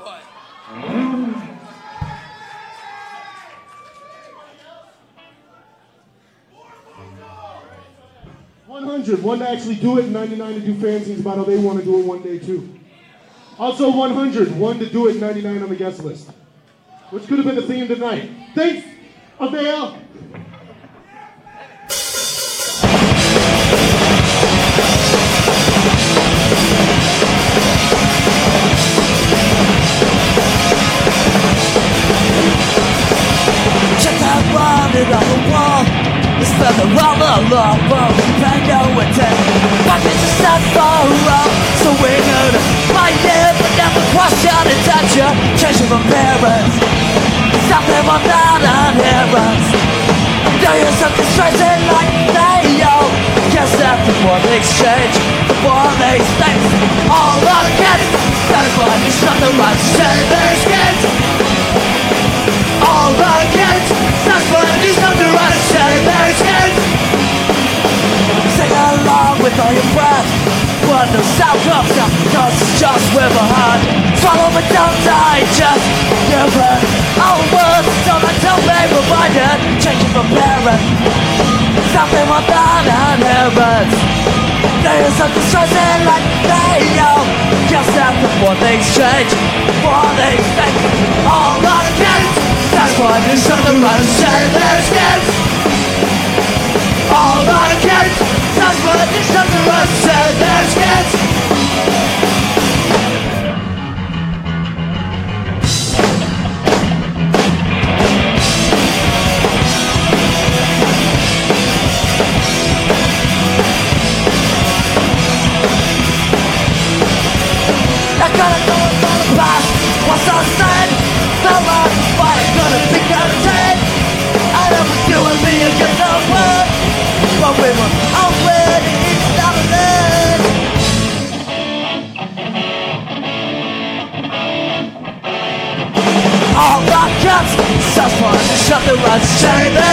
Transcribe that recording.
boy. 100, one to actually do it, 99 to do fanzines about how they want to do it one day too. Also 100, one to do it, 99 on the guest list. Which could have been the theme tonight. Thanks, Avail! Check that writing on the wall. It's further all along, but we pay no attention. Fuck is a step for all, so we know to fight it, but never question intention. Changing from parents, something more than adherence. Know yourself distressing like they all. Guess that before the exchange, before these things all against. That's why there's nothing right to say their skins. All against, that's why there's nothing right to say their skins. Sing along with all your breath. When the sound comes out, cause it's just with a heart. Swallow but don't digest your breath. All words don't until they reminded. Changing from parent, something more than inheritance. There is something stressing like they know. Guess that before things change, before things think. All against, that's why there's something right to say their skins. All against, that's why there's something right to say their skins. I gotta know about the past. What's I said? Felt like the fight gonna be contained. I never do with me against the world, but we were already dominant. All my guts, suffering is something right to say.